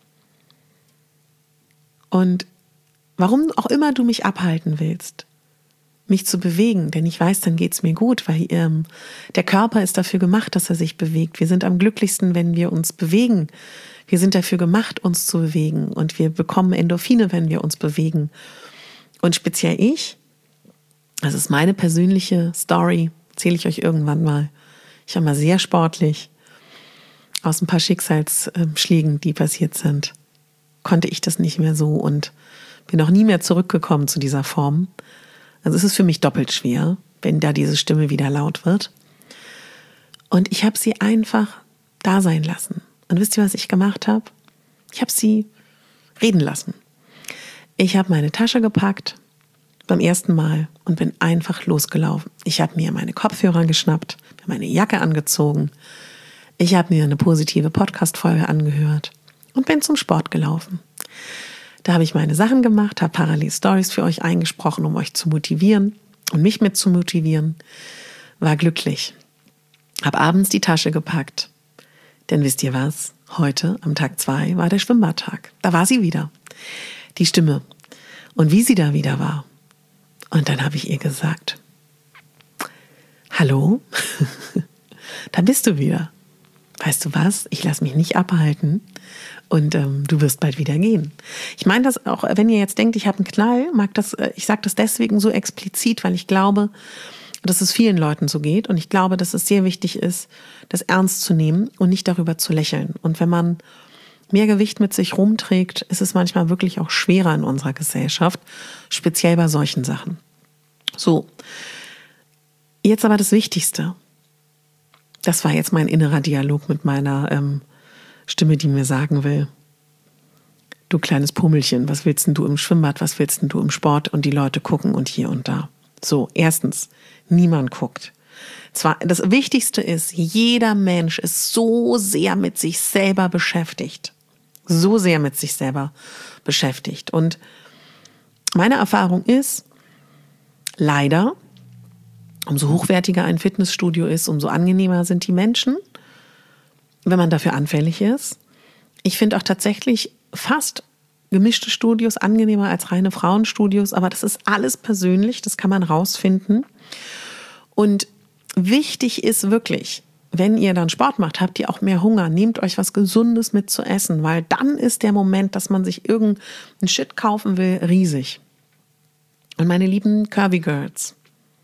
Und warum auch immer du mich abhalten willst, mich zu bewegen, denn ich weiß, dann geht's mir gut, weil ähm, der Körper ist dafür gemacht, dass er sich bewegt. Wir sind am glücklichsten, wenn wir uns bewegen. Wir sind dafür gemacht, uns zu bewegen, und wir bekommen Endorphine, wenn wir uns bewegen. Und speziell ich, das ist meine persönliche Story, erzähle ich euch irgendwann mal. Ich war mal sehr sportlich. Aus ein paar Schicksalsschlägen, die passiert sind, konnte ich das nicht mehr so und bin auch nie mehr zurückgekommen zu dieser Form. Also es ist für mich doppelt schwer, wenn da diese Stimme wieder laut wird. Und ich habe sie einfach da sein lassen. Und wisst ihr, was ich gemacht habe? Ich habe sie reden lassen. Ich habe meine Tasche gepackt beim ersten Mal und bin einfach losgelaufen. Ich habe mir meine Kopfhörer geschnappt, meine Jacke angezogen. Ich habe mir eine positive Podcast-Folge angehört und bin zum Sport gelaufen. Da habe ich meine Sachen gemacht, habe parallel Stories für euch eingesprochen, um euch zu motivieren und mich mit zu motivieren. War glücklich. Habe abends die Tasche gepackt. Denn wisst ihr was? Heute, am Tag zwei, war der Schwimmbadtag. Da war sie wieder. Die Stimme. Und wie sie da wieder war. Und dann habe ich ihr gesagt, hallo, da bist du wieder. Weißt du was? Ich lasse mich nicht abhalten und ähm, du wirst bald wieder gehen. Ich meine das auch, wenn ihr jetzt denkt, ich habe einen Knall, mag das, ich sage das deswegen so explizit, weil ich glaube, dass es vielen Leuten so geht und ich glaube, dass es sehr wichtig ist, das ernst zu nehmen und nicht darüber zu lächeln. Und wenn man mehr Gewicht mit sich rumträgt, ist es manchmal wirklich auch schwerer in unserer Gesellschaft, speziell bei solchen Sachen. So, jetzt aber das Wichtigste. Das war jetzt mein innerer Dialog mit meiner ähm, Stimme, die mir sagen will, du kleines Pummelchen, was willst denn du im Schwimmbad, was willst denn du im Sport? Und die Leute gucken und hier und da. So, erstens, niemand guckt. Zwar, das Wichtigste ist, jeder Mensch ist so sehr mit sich selber beschäftigt. So sehr mit sich selber beschäftigt. Und meine Erfahrung ist, leider, umso hochwertiger ein Fitnessstudio ist, umso angenehmer sind die Menschen, wenn man dafür anfällig ist. Ich finde auch tatsächlich fast gemischte Studios angenehmer als reine Frauenstudios, aber das ist alles persönlich, das kann man rausfinden. Und wichtig ist wirklich, wenn ihr dann Sport macht, habt ihr auch mehr Hunger, nehmt euch was Gesundes mit zu essen, weil dann ist der Moment, dass man sich irgendeinen Shit kaufen will, riesig. Und meine lieben Curvy Girls,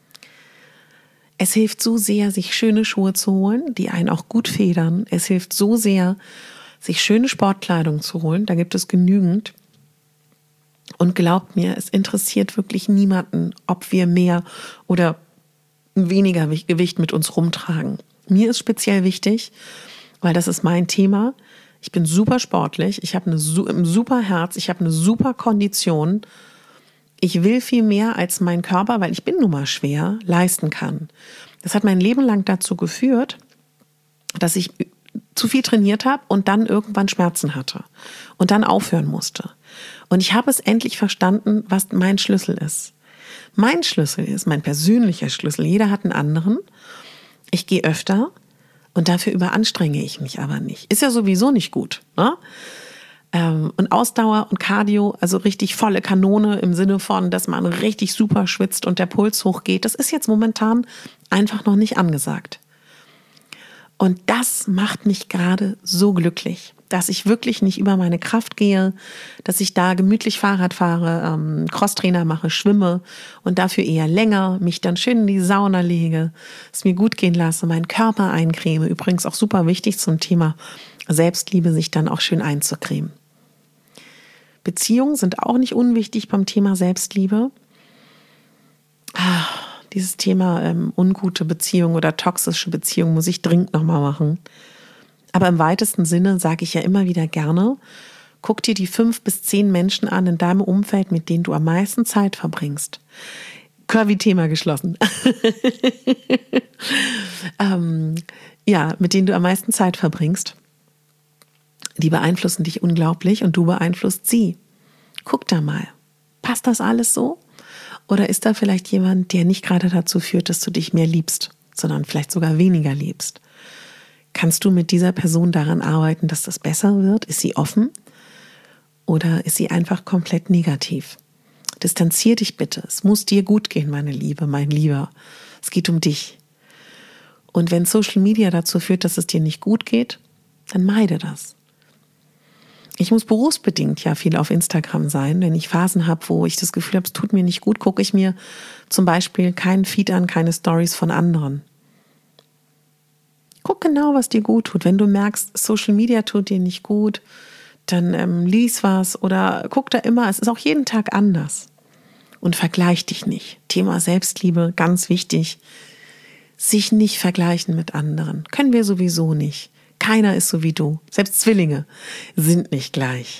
es hilft so sehr, sich schöne Schuhe zu holen, die einen auch gut federn. Es hilft so sehr, sich schöne Sportkleidung zu holen. Da gibt es genügend. Und glaubt mir, es interessiert wirklich niemanden, ob wir mehr oder weniger Gewicht mit uns rumtragen. Mir ist speziell wichtig, weil das ist mein Thema. Ich bin super sportlich, ich habe eine super Herz, ich habe eine super Kondition. Ich will viel mehr, als mein Körper, weil ich bin nun mal schwer, leisten kann. Das hat mein Leben lang dazu geführt, dass ich zu viel trainiert habe und dann irgendwann Schmerzen hatte und dann aufhören musste. Und ich habe es endlich verstanden, was mein Schlüssel ist. Mein Schlüssel ist, mein persönlicher Schlüssel, jeder hat einen anderen. Ich gehe öfter und dafür überanstrenge ich mich aber nicht. Ist ja sowieso nicht gut, ne? Und Ausdauer und Cardio, also richtig volle Kanone im Sinne von, dass man richtig super schwitzt und der Puls hochgeht, das ist jetzt momentan einfach noch nicht angesagt. Und das macht mich gerade so glücklich, dass ich wirklich nicht über meine Kraft gehe, dass ich da gemütlich Fahrrad fahre, ähm, Crosstrainer mache, schwimme und dafür eher länger, mich dann schön in die Sauna lege, es mir gut gehen lasse, meinen Körper eincreme. Übrigens auch super wichtig zum Thema Selbstliebe, sich dann auch schön einzucremen. Beziehungen sind auch nicht unwichtig beim Thema Selbstliebe. Ah, dieses Thema ähm, ungute Beziehung oder toxische Beziehung muss ich dringend nochmal machen. Aber im weitesten Sinne sage ich ja immer wieder gerne, guck dir die fünf bis zehn Menschen an in deinem Umfeld, mit denen du am meisten Zeit verbringst. Curvy-Thema geschlossen. ähm, ja, mit denen du am meisten Zeit verbringst. Die beeinflussen dich unglaublich und du beeinflusst sie. Guck da mal. Passt das alles so? Oder ist da vielleicht jemand, der nicht gerade dazu führt, dass du dich mehr liebst, sondern vielleicht sogar weniger liebst? Kannst du mit dieser Person daran arbeiten, dass das besser wird? Ist sie offen? Oder ist sie einfach komplett negativ? Distanzier dich bitte. Es muss dir gut gehen, meine Liebe, mein Lieber. Es geht um dich. Und wenn Social Media dazu führt, dass es dir nicht gut geht, dann meide das. Ich muss berufsbedingt ja viel auf Instagram sein. Wenn ich Phasen habe, wo ich das Gefühl habe, es tut mir nicht gut, gucke ich mir zum Beispiel keinen Feed an, keine Stories von anderen. Guck genau, was dir gut tut. Wenn du merkst, Social Media tut dir nicht gut, dann ähm, lies was oder guck da immer. Es ist auch jeden Tag anders. Und vergleich dich nicht. Thema Selbstliebe, ganz wichtig. sich nicht vergleichen mit anderen. Können wir sowieso nicht. Keiner ist so wie du. Selbst Zwillinge sind nicht gleich.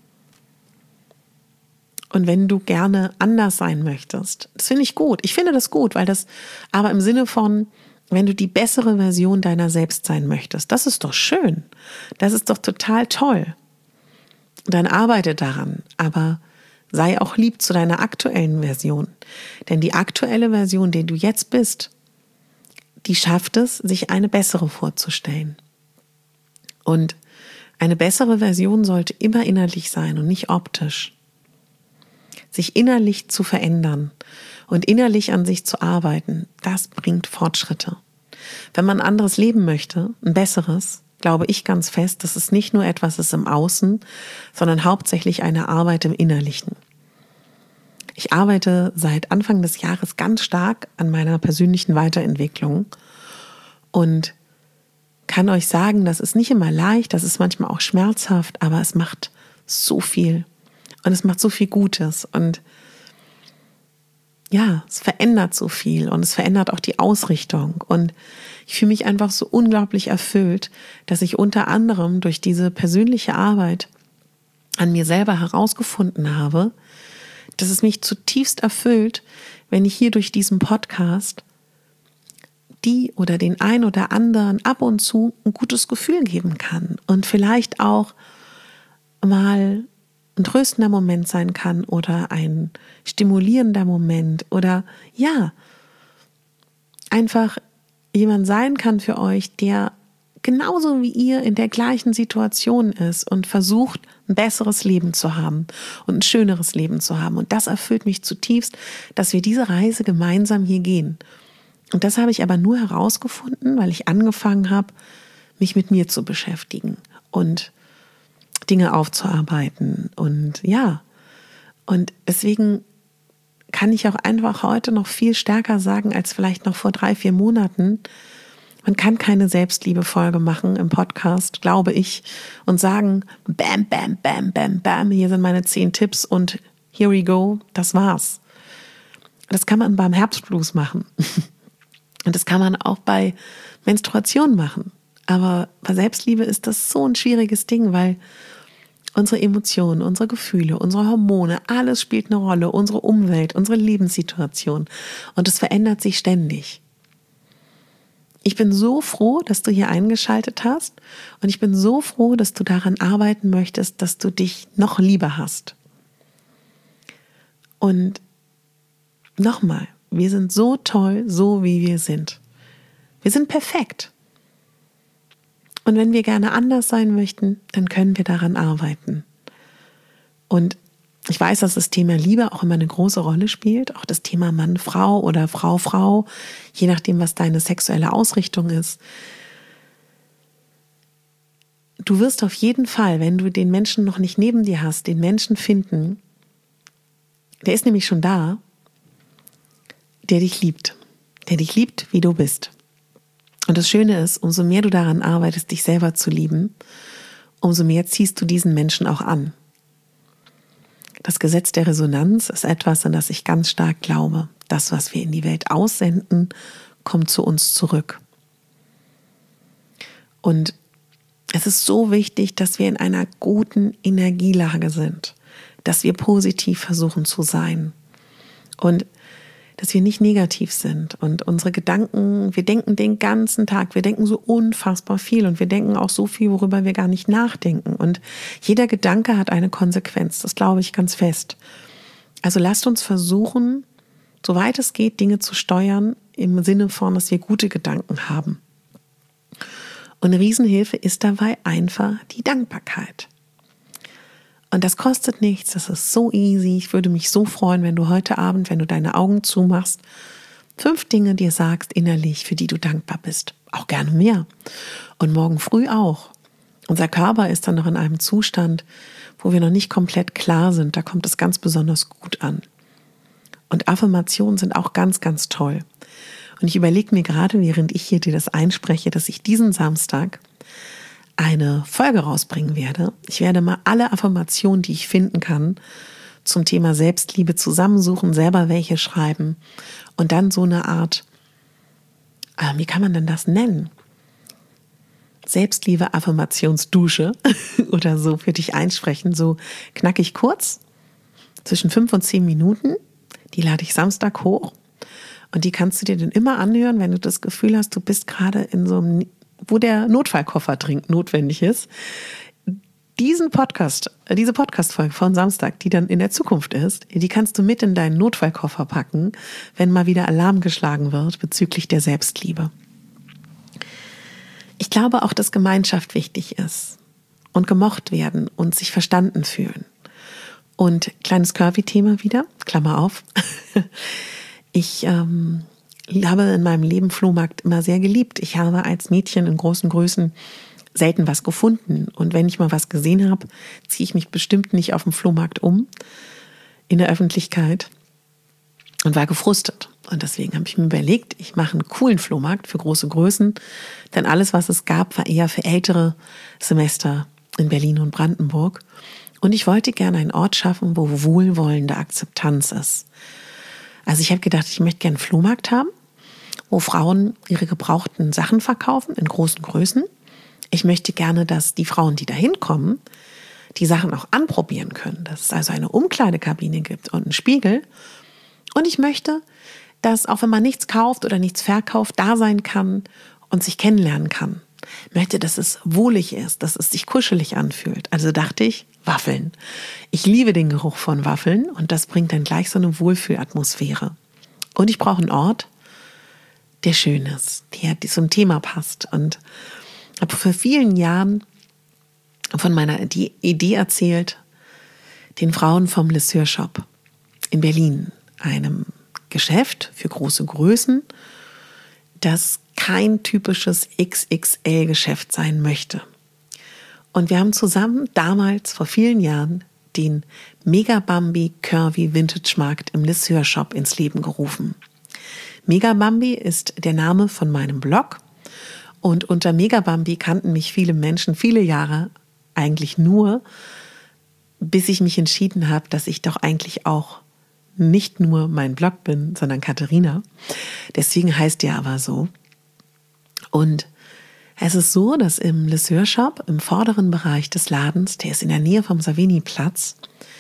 Und wenn du gerne anders sein möchtest, das finde ich gut. Ich finde das gut, weil das aber im Sinne von, wenn du die bessere Version deiner selbst sein möchtest, das ist doch schön. Das ist doch total toll. Dann arbeite daran, aber sei auch lieb zu deiner aktuellen Version. Denn die aktuelle Version, die du jetzt bist, die schafft es, sich eine bessere vorzustellen. Und eine bessere Version sollte immer innerlich sein und nicht optisch. Sich innerlich zu verändern und innerlich an sich zu arbeiten, das bringt Fortschritte. Wenn man ein anderes Leben möchte, ein besseres, glaube ich ganz fest, dass es nicht nur etwas ist im Außen, sondern hauptsächlich eine Arbeit im Innerlichen. Ich arbeite seit Anfang des Jahres ganz stark an meiner persönlichen Weiterentwicklung und kann euch sagen, das ist nicht immer leicht, das ist manchmal auch schmerzhaft, aber es macht so viel. Und es macht so viel Gutes und ja, es verändert so viel und es verändert auch die Ausrichtung. Und ich fühle mich einfach so unglaublich erfüllt, dass ich unter anderem durch diese persönliche Arbeit an mir selber herausgefunden habe, dass es mich zutiefst erfüllt, wenn ich hier durch diesen Podcast die oder den ein oder anderen ab und zu ein gutes Gefühl geben kann und vielleicht auch mal ein tröstender Moment sein kann oder ein stimulierender Moment oder ja, einfach jemand sein kann für euch, der genauso wie ihr in der gleichen Situation ist und versucht, ein besseres Leben zu haben und ein schöneres Leben zu haben. Und das erfüllt mich zutiefst, dass wir diese Reise gemeinsam hier gehen. Und das habe ich aber nur herausgefunden, weil ich angefangen habe, mich mit mir zu beschäftigen und Dinge aufzuarbeiten und ja, und deswegen kann ich auch einfach heute noch viel stärker sagen als vielleicht noch vor drei, vier Monaten. Man kann keine Selbstliebe-Folge machen im Podcast, glaube ich, und sagen, bam, bam, bam, bam, bam, hier sind meine zehn Tipps und here we go, das war's. Das kann man beim Herbstblues machen und das kann man auch bei Menstruation machen, aber bei Selbstliebe ist das so ein schwieriges Ding, weil unsere Emotionen, unsere Gefühle, unsere Hormone, alles spielt eine Rolle, unsere Umwelt, unsere Lebenssituation und es verändert sich ständig. Ich bin so froh, dass du hier eingeschaltet hast und ich bin so froh, dass du daran arbeiten möchtest, dass du dich noch lieber hast. Und nochmal, wir sind so toll, so wie wir sind. Wir sind perfekt. Und wenn wir gerne anders sein möchten, dann können wir daran arbeiten. Und ich weiß, dass das Thema Liebe auch immer eine große Rolle spielt, auch das Thema Mann, Frau oder Frau, Frau, je nachdem, was deine sexuelle Ausrichtung ist. Du wirst auf jeden Fall, wenn du den Menschen noch nicht neben dir hast, den Menschen finden, der ist nämlich schon da, der dich liebt, der dich liebt, wie du bist. Und das Schöne ist, umso mehr du daran arbeitest, dich selber zu lieben, umso mehr ziehst du diesen Menschen auch an. Das Gesetz der Resonanz ist etwas, an das ich ganz stark glaube. Das, was wir in die Welt aussenden, kommt zu uns zurück. Und es ist so wichtig, dass wir in einer guten Energielage sind, dass wir positiv versuchen zu sein und dass wir nicht negativ sind und unsere Gedanken, wir denken den ganzen Tag, wir denken so unfassbar viel und wir denken auch so viel, worüber wir gar nicht nachdenken und jeder Gedanke hat eine Konsequenz, das glaube ich ganz fest. Also lasst uns versuchen, soweit es geht, Dinge zu steuern im Sinne von, dass wir gute Gedanken haben. Und eine Riesenhilfe ist dabei einfach die Dankbarkeit. Und das kostet nichts, das ist so easy. Ich würde mich so freuen, wenn du heute Abend, wenn du deine Augen zumachst, fünf Dinge dir sagst innerlich, für die du dankbar bist. Auch gerne mehr. Und morgen früh auch. Unser Körper ist dann noch in einem Zustand, wo wir noch nicht komplett klar sind. Da kommt es ganz besonders gut an. Und Affirmationen sind auch ganz, ganz toll. Und ich überlege mir gerade, während ich hier dir das einspreche, dass ich diesen Samstag eine Folge rausbringen werde. Ich werde mal alle Affirmationen, die ich finden kann, zum Thema Selbstliebe zusammensuchen, selber welche schreiben und dann so eine Art äh, wie kann man denn das nennen? Selbstliebe-Affirmationsdusche oder so für dich einsprechen, so knackig kurz, zwischen fünf und zehn Minuten. Die lade ich Samstag hoch und die kannst du dir dann immer anhören, wenn du das Gefühl hast, du bist gerade in so einem, wo der Notfallkoffer dringend notwendig ist. Diesen Podcast, diese Podcast-Folge von Samstag, die dann in der Zukunft ist, die kannst du mit in deinen Notfallkoffer packen, wenn mal wieder Alarm geschlagen wird bezüglich der Selbstliebe. Ich glaube auch, dass Gemeinschaft wichtig ist und gemocht werden und sich verstanden fühlen. Und kleines Curvy-Thema wieder, Klammer auf. Ich ähm, habe in meinem Leben Flohmarkt immer sehr geliebt. Ich habe als Mädchen in großen Größen selten was gefunden. Und wenn ich mal was gesehen habe, ziehe ich mich bestimmt nicht auf dem Flohmarkt um, in der Öffentlichkeit, und war gefrustet. Und deswegen habe ich mir überlegt, ich mache einen coolen Flohmarkt für große Größen, denn alles, was es gab, war eher für ältere Semester in Berlin und Brandenburg. Und ich wollte gerne einen Ort schaffen, wo wohlwollende Akzeptanz ist. Also ich habe gedacht, ich möchte gerne einen Flohmarkt haben, wo Frauen ihre gebrauchten Sachen verkaufen in großen Größen. Ich möchte gerne, dass die Frauen, die da hinkommen, die Sachen auch anprobieren können. Dass es also eine Umkleidekabine gibt und einen Spiegel. Und ich möchte, dass auch wenn man nichts kauft oder nichts verkauft, da sein kann und sich kennenlernen kann. Ich möchte, dass es wohlig ist, dass es sich kuschelig anfühlt. Also dachte ich, Waffeln. Ich liebe den Geruch von Waffeln und das bringt dann gleich so eine Wohlfühlatmosphäre. Und ich brauche einen Ort, der schön ist, der zum Thema passt. Und habe vor vielen Jahren von meiner Idee erzählt, den Frauen vom Le Sueur Shop in Berlin, einem Geschäft für große Größen, das kein typisches X X L-Geschäft sein möchte. Und wir haben zusammen damals vor vielen Jahren den Mega Bambi Curvy Vintage Markt im Le Sueur Shop ins Leben gerufen. Mega Bambi ist der Name von meinem Blog und unter Mega Bambi kannten mich viele Menschen viele Jahre eigentlich nur, bis ich mich entschieden habe, dass ich doch eigentlich auch nicht nur mein Blog bin, sondern Katharina. Deswegen heißt der aber so. Und es ist so, dass im Le Sueur Shop, im vorderen Bereich des Ladens, der ist in der Nähe vom Savigny-Platz,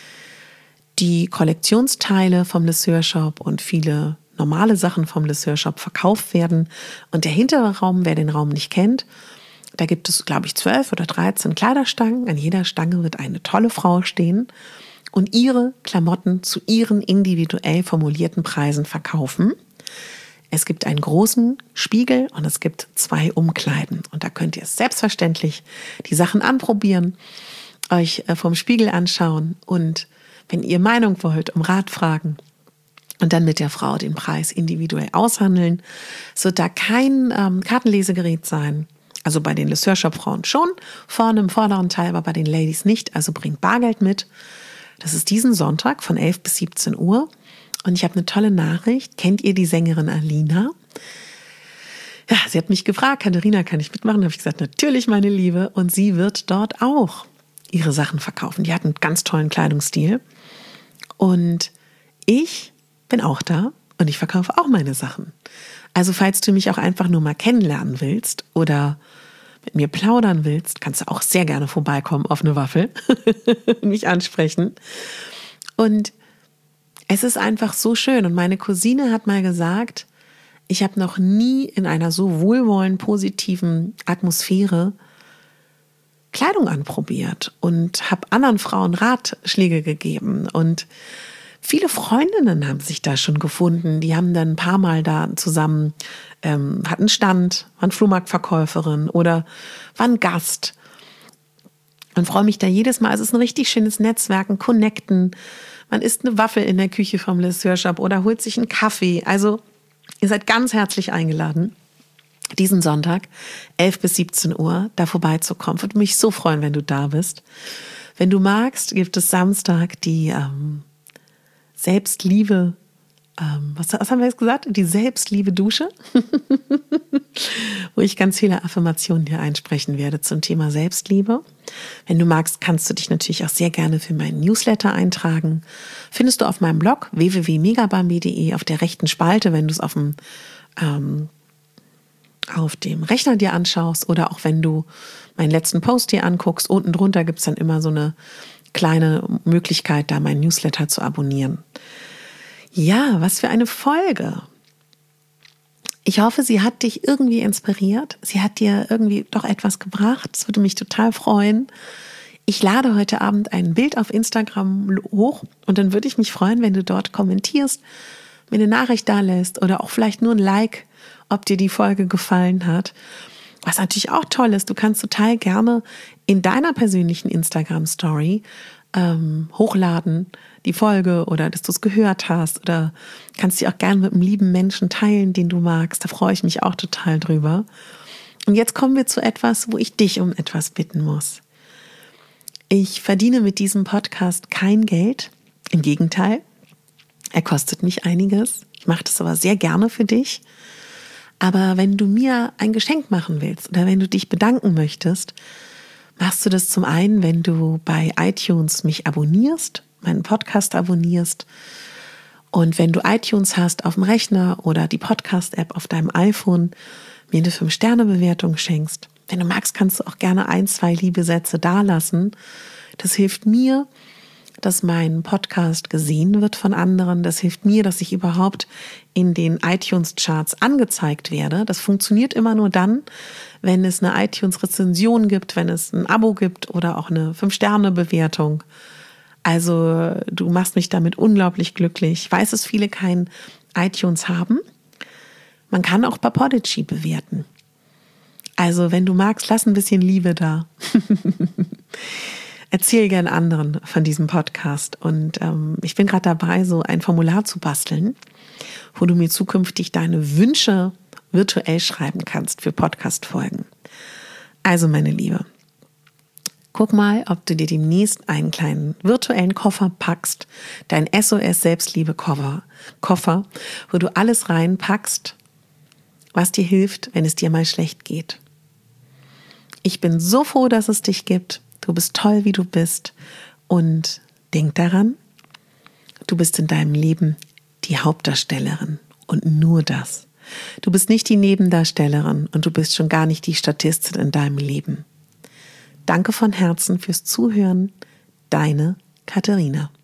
die Kollektionsteile vom Le Sueur Shop und viele normale Sachen vom Le Sueur Shop verkauft werden. Und der hintere Raum, wer den Raum nicht kennt, da gibt es, glaube ich, zwölf oder dreizehn Kleiderstangen. An jeder Stange wird eine tolle Frau stehen und ihre Klamotten zu ihren individuell formulierten Preisen verkaufen. Es gibt einen großen Spiegel und es gibt zwei Umkleiden. Und da könnt ihr selbstverständlich die Sachen anprobieren, euch vom Spiegel anschauen und wenn ihr Meinung wollt, um Rat fragen und dann mit der Frau den Preis individuell aushandeln. Es wird da kein ähm, Kartenlesegerät sein. Also bei den Le Sueur Shop Frauen schon, vorne im vorderen Teil, aber bei den Ladies nicht. Also bringt Bargeld mit. Das ist diesen Sonntag von elf bis siebzehn Uhr. Und ich habe eine tolle Nachricht. Kennt ihr die Sängerin Alina? Ja, sie hat mich gefragt, Katharina, kann ich mitmachen? Da habe ich gesagt, natürlich, meine Liebe. Und sie wird dort auch ihre Sachen verkaufen. Die hat einen ganz tollen Kleidungsstil. Und ich bin auch da und ich verkaufe auch meine Sachen. Also falls du mich auch einfach nur mal kennenlernen willst oder mit mir plaudern willst, kannst du auch sehr gerne vorbeikommen auf eine Waffel und mich ansprechen. Und es ist einfach so schön. Und meine Cousine hat mal gesagt, ich habe noch nie in einer so wohlwollend positiven Atmosphäre Kleidung anprobiert und habe anderen Frauen Ratschläge gegeben. Und viele Freundinnen haben sich da schon gefunden. Die haben dann ein paar Mal da zusammen, ähm, hatten Stand, waren Flohmarktverkäuferin oder waren Gast. Und freue mich da jedes Mal. Also es ist ein richtig schönes Netzwerken, Connecten. Man isst eine Waffel in der Küche vom Le Sueur Shop oder holt sich einen Kaffee. Also ihr seid ganz herzlich eingeladen, diesen Sonntag, elf bis siebzehn Uhr, da vorbeizukommen. Würde mich so freuen, wenn du da bist. Wenn du magst, gibt es Samstag die ähm, Selbstliebe, ähm, was, was haben wir jetzt gesagt? Die Selbstliebe-Dusche, wo ich ganz viele Affirmationen hier einsprechen werde zum Thema Selbstliebe. Wenn du magst, kannst du dich natürlich auch sehr gerne für meinen Newsletter eintragen. Findest du auf meinem Blog w w w punkt megabambi punkt de auf der rechten Spalte, wenn du es auf dem ähm, auf dem Rechner dir anschaust oder auch wenn du meinen letzten Post dir anguckst, unten drunter gibt es dann immer so eine kleine Möglichkeit, da meinen Newsletter zu abonnieren. Ja, was für eine Folge. Ich hoffe, sie hat dich irgendwie inspiriert. Sie hat dir irgendwie doch etwas gebracht. Das würde mich total freuen. Ich lade heute Abend ein Bild auf Instagram hoch und dann würde ich mich freuen, wenn du dort kommentierst, mir eine Nachricht da lässt oder auch vielleicht nur ein Like, ob dir die Folge gefallen hat. Was natürlich auch toll ist, du kannst total gerne in deiner persönlichen Instagram-Story ähm, hochladen, die Folge oder dass du es gehört hast oder kannst die auch gerne mit einem lieben Menschen teilen, den du magst. Da freue ich mich auch total drüber. Und jetzt kommen wir zu etwas, wo ich dich um etwas bitten muss. Ich verdiene mit diesem Podcast kein Geld. Im Gegenteil, er kostet mich einiges. Ich mache das aber sehr gerne für dich. Aber wenn du mir ein Geschenk machen willst oder wenn du dich bedanken möchtest, machst du das zum einen, wenn du bei iTunes mich abonnierst, meinen Podcast abonnierst. Und wenn du iTunes hast auf dem Rechner oder die Podcast-App auf deinem iPhone, mir eine fünf Sterne Bewertung schenkst. Wenn du magst, kannst du auch gerne ein, zwei liebe Sätze dalassen. Das hilft mir, dass mein Podcast gesehen wird von anderen. Das hilft mir, dass ich überhaupt in den iTunes-Charts angezeigt werde. Das funktioniert immer nur dann, wenn es eine iTunes-Rezension gibt, wenn es ein Abo gibt oder auch eine fünf Sterne Bewertung. Also du machst mich damit unglaublich glücklich. Ich weiß, dass viele kein iTunes haben. Man kann auch bei Podigy bewerten. Also wenn du magst, lass ein bisschen Liebe da. Erzähl gern anderen von diesem Podcast. Und ähm, ich bin gerade dabei, so ein Formular zu basteln, wo du mir zukünftig deine Wünsche virtuell schreiben kannst für Podcast-Folgen. Also meine Liebe, guck mal, ob du dir demnächst einen kleinen virtuellen Koffer packst, dein S O S-Selbstliebe-Koffer, Koffer, wo du alles reinpackst, was dir hilft, wenn es dir mal schlecht geht. Ich bin so froh, dass es dich gibt. Du bist toll, wie du bist. Und denk daran, du bist in deinem Leben die Hauptdarstellerin und nur das. Du bist nicht die Nebendarstellerin und du bist schon gar nicht die Statistin in deinem Leben. Danke von Herzen fürs Zuhören. Deine Katharina.